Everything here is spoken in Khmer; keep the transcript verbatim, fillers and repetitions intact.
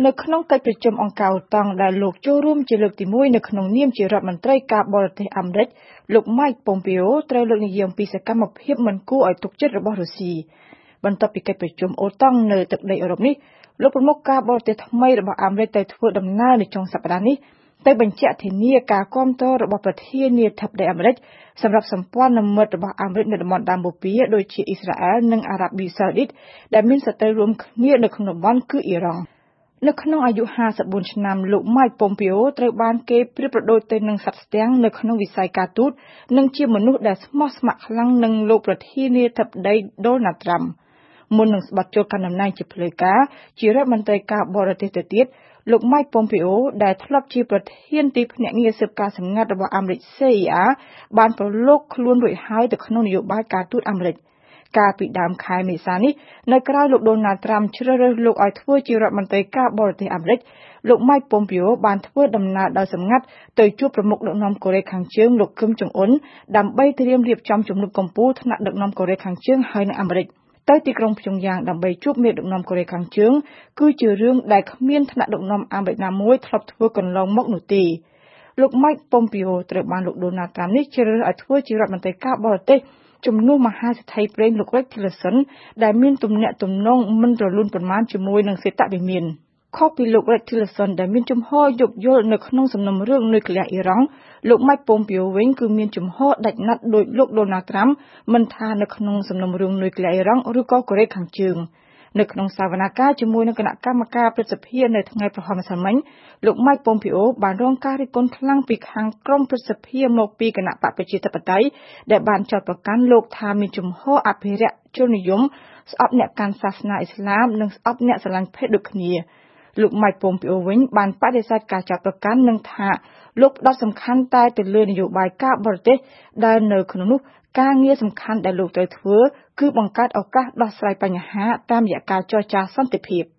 នៅក្នុងកិច្ចប្រជុំអង្គការតង់ដែលលោកចូលរួមជាលើកទីមួយនៅក្នុងនាមជារដ្ឋមន្ត្រីការបរទេសអាមេរិកលោក Mike Pompeo ត្រូវលើកនិយាយអំពីសកម្មភាពមិនគួរឲ្យទុកចិត្តរបស់រុស្ស៊ីបន្ទាប់ពីកិច្ចប្រជុំអូតង់នៅទឹកដីអឺរ៉ុបនេះលោកប្រមុខការបរទេសថ្មីរបស់អាមេរិកទៅធ្វើដំណើរនៅចុងសប្តាហ៍នេះទៅបញ្ជាក់ធានាការគាំទ្ររបស់ប្រធានាធិបតីអាមេរិកសម្រាប់សម្ព័ន្ធមិត្តរបស់អាមេរិកនៅតំបន់ដើមបូព៌ាដូចជាអ៊ីស្រាអែលនិងអារ៉ាប៊ីសាអូឌីតដែលមានសត្រូវរួមគ្នានៅក្នុងតំបន់គឺអ៊ីរ៉ង់នៅក្នុងអាយុห้าสิบสี่ឆ្នាំលោក Mike Pompeo ត្រូវបានគេប្រៀបប្រដូចទៅនឹងសត្វស្ទាំងនៅក្នុងវិស័យការទូតនិងជាមនុស្សដែលស្មោះស្ម័គ្រខ្លាំងនឹងលោកប្រធានាធិបតី Donald Trump មុននឹងស្បត់ចូលកាន់តំណែងជាផ្លូវការជារដ្ឋមន្ត្រីការបរទេសទៅទៀតលោក Mike Pompeo ដែលធ្លាប់ជាប្រធានទីភ្នាក់ងារស៊ើបការសម្ងាត់របស់អាមេរិក C I A បានប្រឡូកខ្លួនរួចហើយទៅក្នុងនយោបាយការទូតអាមេរិកកាលពីដើមខែមេសានេះនៅក្រៅលោក Donald Trump ជ្រើសរើសលោកឲ្យធ្វើជារដ្ឋមន្ត្រីការបរទេសអាមេរិកលោក Mike Pompeo បានធ្វើដំណើរដោយសម្ងាត់ទៅជួបប្រមុខដឹកនាំកូរ៉េខាងជើងលោកគឹមចុងអ៊ុនដើម្បីត្រៀមរៀបចំជំនួបកំពូលថ្នាក់ដឹកនាំកូរ៉េខាងជើងហើយនៅអាមេរិកទៅទីក្រុងព្យុងយ៉ាងដើម្បីជួបមេដឹកនាំកូរ៉េខាងជើងគឺជារឿងដែលគ្មានថ្នាក់ដឹកនាំអាមេរិកណាមួយធ្លាប់ធ្វើកន្លងមកនោះទេលោក Mike Pompeo ត្រូវបានលោក Donald Trump នេះជ្រើសរើសឲ្យធ្វើជារដ្ឋមន្ត្រីការបរទេសជំនួសមហាសេដ្ឋីប្រេងលោក Rex Tillerson ដែលមានទំនាក់ទំនងមិនរលូនប៉ុន្មានជាមួយនឹងសេតវិមានខុសពីលោក Rex Tillerson ដែលមានជំហរយោគយល់នៅក្នុងសំណុំរឿងនុយក្លេអ៊ែរអ៊ីរ៉ង់លោក Mike Pompeo វិញគឺមានជំហរដាច់ណាត់ដោយលោក Donald Trump មិនថានៅក្នុងសំណុំរឿងនុយក្លេអ៊ែរអ៊ីរ៉ង់ឬក៏កូរ៉េខាងជើងនៅក្នុងសវនកម្មជាមួយនឹងគណៈកម្មការព្រឹទ្ធសភានៅថ្ងៃប្រហោះម្សិលមិញលោក Mike Pompeo បានរងការរិះគន់ខ្លាំងពីខាងក្រុមព្រឹទ្ធសភាមកពីគណៈបកប្រជាធិបតេយ្យដែលបានចោទប្រកាន់លោកថាមានជំហរអភិរក្សជននិយមស្អប់អ្នកកាន់សាសនាអ៊ីស្លាមនិងស្អប់អ្នកស្រឡាញ់ភេទដូចគ្នាលោក Mike Pompeo វិញបានបដិសេធការចោទប្រកាន់និងថាលោកផ្ដោតសំខាន់តែទៅលើនយោបាយការបរទេសដែលនៅក្នុងនោះការងារសំខាន់ដែលលោកត្រូវធ្វើគឺបង្កើតឱកាសដោះស្រាយបញ្ហាតាមរយៈការចរចាសន្តិភាព